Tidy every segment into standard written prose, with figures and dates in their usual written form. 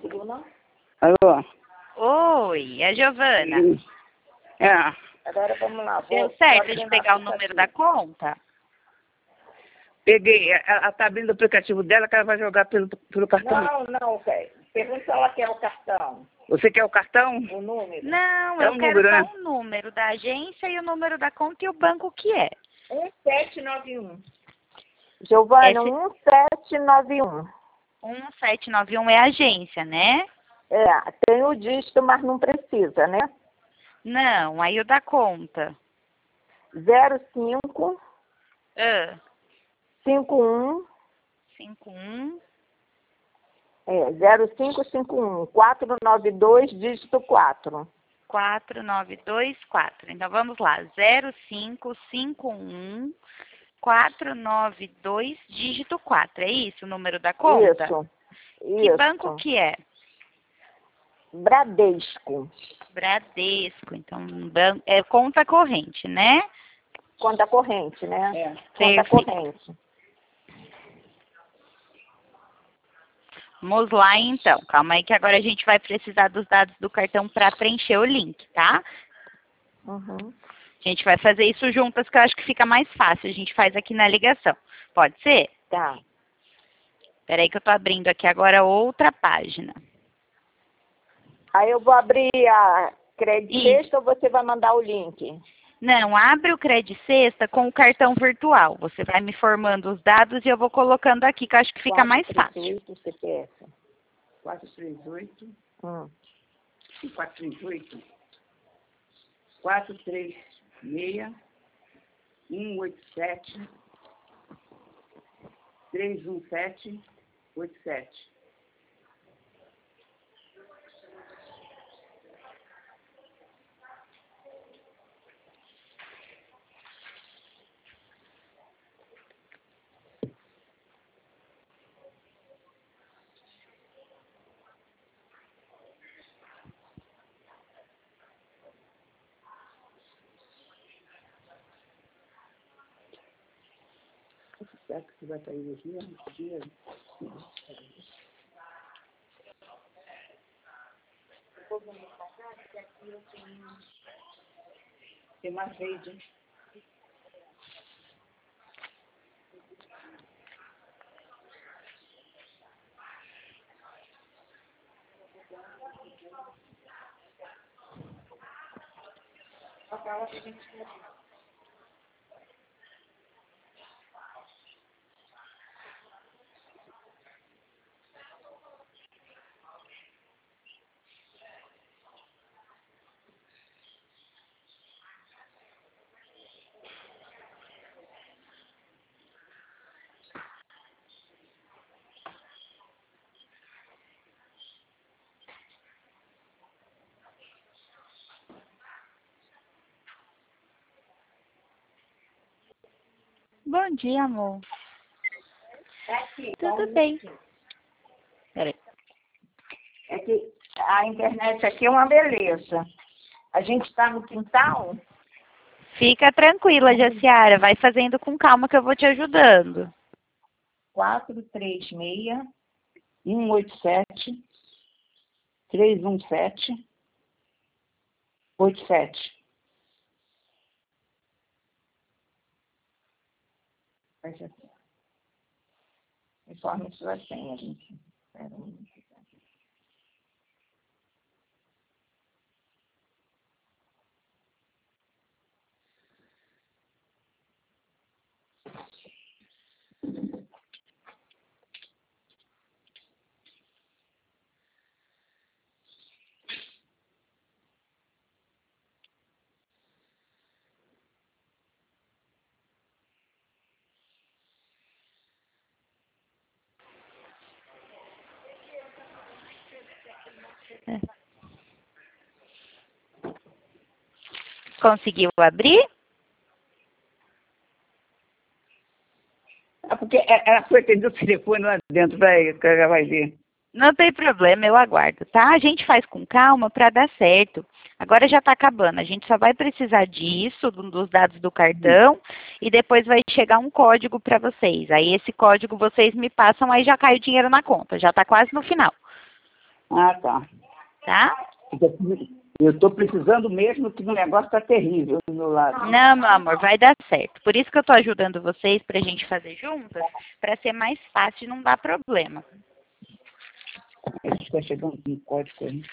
conseguiu, não? Alô? Oi, é a Giovana. É. Agora vamos lá. Deu certo de pegar o número da conta? Peguei. Ela tá abrindo o aplicativo dela que ela vai jogar pelo cartão. Não, velho. Pergunta se ela quer o cartão. Você quer o cartão? O número? Não, É eu o quero número, só né? o número da agência e o número da conta e o banco que é. 1791. Giovana, Esse- 1791. 1791 é a agência, né? É, tem o dígito, mas não precisa, né? Não, aí o da conta. 05 Ah, 51 51 0551 492 dígito 4. 4924. Então vamos lá. 0551 492 dígito 4. É isso o número da conta? Isso. Que banco que é? Bradesco. Bradesco. Então, é conta corrente, né? Conta corrente, né? É. Conta Perfeito. corrente. Vamos lá, então. Calma aí que agora a gente vai precisar dos dados do cartão para preencher o link, tá? Uhum. A gente vai fazer isso juntas, que eu acho que fica mais fácil. A gente faz aqui na ligação. Pode ser? Tá. Espera aí que eu tô abrindo aqui agora outra página. Aí eu vou abrir a Credit Isso. Sexta ou você vai mandar o link? Não, abre o Credit Sexta com o cartão virtual. Você vai me formando os dados e eu vou colocando aqui, que eu acho que fica mais fácil. 438 CPF. 438. Hum. 438. 436 187 317 87. Será que você vai cair aqui? Tem mais rede. Bom dia, amor. É aqui. Tudo bem. Peraí. É que a internet aqui é uma beleza. A gente está no quintal. Fica tranquila, Jaciara. Vai fazendo com calma que eu vou te ajudando. 436 187 317 87. Vai ser assim. Informe sua senha, gente. Espera um minuto. Conseguiu abrir? Ah, porque ela foi atender o telefone lá dentro, que ela vai ver. Não tem problema, eu aguardo, tá? A gente faz com calma para dar certo. Agora já está acabando, a gente só vai precisar disso, dos dados do cartão, e depois vai chegar um código para vocês. Aí esse código vocês me passam, aí já cai o dinheiro na conta, já está quase no final. Ah, tá. tá? Eu estou precisando mesmo, que o negócio está terrível do meu lado. Não, meu amor, vai dar certo. Por isso que eu tô ajudando vocês pra gente fazer juntas, pra ser mais fácil e não dar problema. Está chegando um código aí.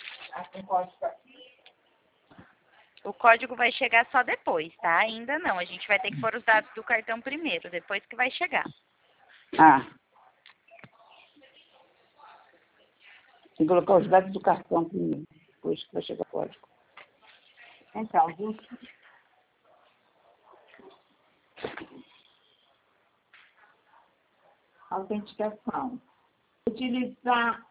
O código vai chegar só depois, tá? Ainda não. A gente vai ter que pôr os dados do cartão primeiro, depois que vai chegar. Ah. Tem que colocar os dados do cartão primeiro, depois que vai chegar o código. Então, autenticação. Utilizar,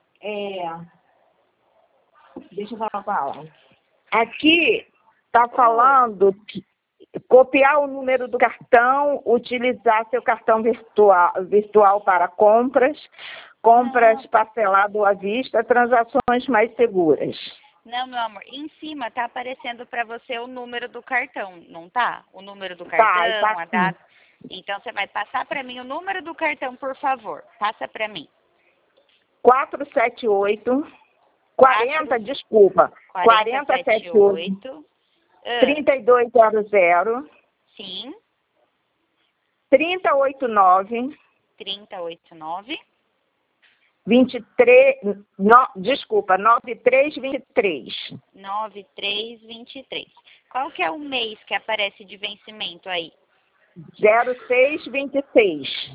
deixa eu falar com ela. Aqui está falando que copiar o número do cartão, utilizar seu cartão virtual para compras parcelado à vista, transações mais seguras. Não, meu amor, em cima tá aparecendo para você o número do cartão, não tá? O número do cartão, Tá a data. Então você vai passar para mim o número do cartão, por favor. Passa para mim. 478 40, desculpa. 4078 3200 Sim. 3089 3089 9323. 9323. Qual que é o mês que aparece de vencimento aí? 0626.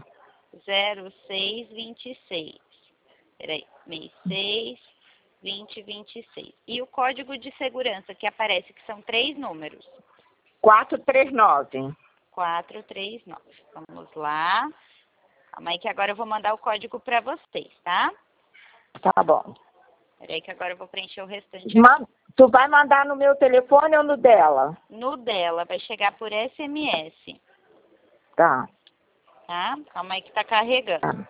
0626. Peraí, mês 6, 2026. E o código de segurança que aparece, que são 3 números. 439. 439. Vamos lá. Calma aí que agora eu vou mandar o código para vocês, tá? Tá bom. Peraí que agora eu vou preencher o restante. Tu vai mandar no meu telefone ou no dela? No dela, vai chegar por SMS. Tá. Tá? Calma aí que tá carregando. Tá.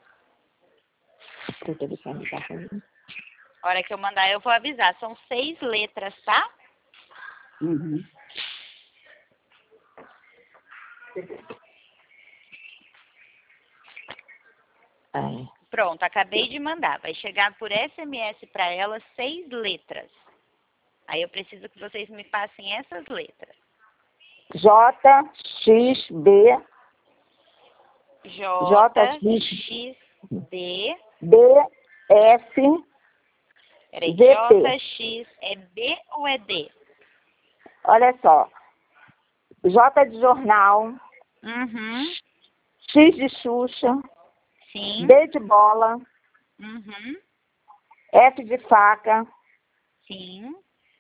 O telefone tá carregando. A hora que eu mandar eu vou avisar. São 6 letras, tá? Uhum. Pronto, acabei de mandar. Vai chegar por SMS para ela 6 letras. Aí eu preciso que vocês me passem essas letras. JXB JXD. BF Peraí, ZP. JX é B ou é D? Olha só. J de jornal, Uhum. X de Xuxa, Sim. B de bola, Uhum. F de faca, Sim.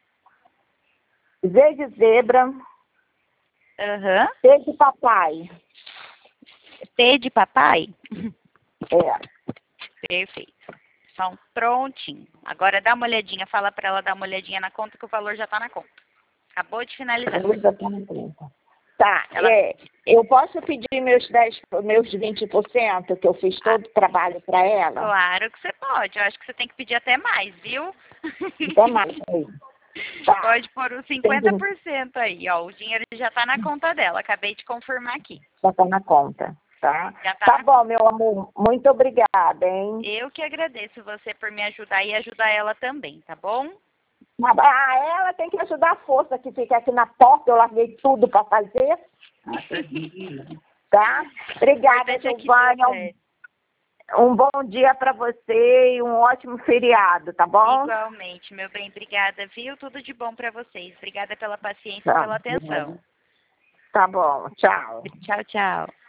Z de zebra, Aham. P de papai. T de papai? É. Perfeito. Então, prontinho. Agora dá uma olhadinha, fala para ela dar uma olhadinha na conta que o valor já tá na conta. Acabou de finalizar. Tá, eu posso pedir meus 20%, que eu fiz todo o trabalho para ela? Claro que você pode. Eu acho que você tem que pedir até mais, viu? Até mais aí. Tá. Pode pôr os 50% aí, ó. O dinheiro já tá na conta dela. Acabei de confirmar aqui. Já tá na conta, tá? Já Tá na bom, meu amor. Muito obrigada, hein? Eu que agradeço você por me ajudar e ajudar ela também, tá bom? Ah, ela tem que ajudar a força que fica aqui na porta. Eu larguei tudo para fazer. Tá? Obrigada, Giovânia. Um bom dia para você e um ótimo feriado, tá bom? Igualmente, meu bem. Obrigada, viu? Tudo de bom para vocês. Obrigada pela paciência e pela atenção. Tá bom. Tchau. Tchau, tchau.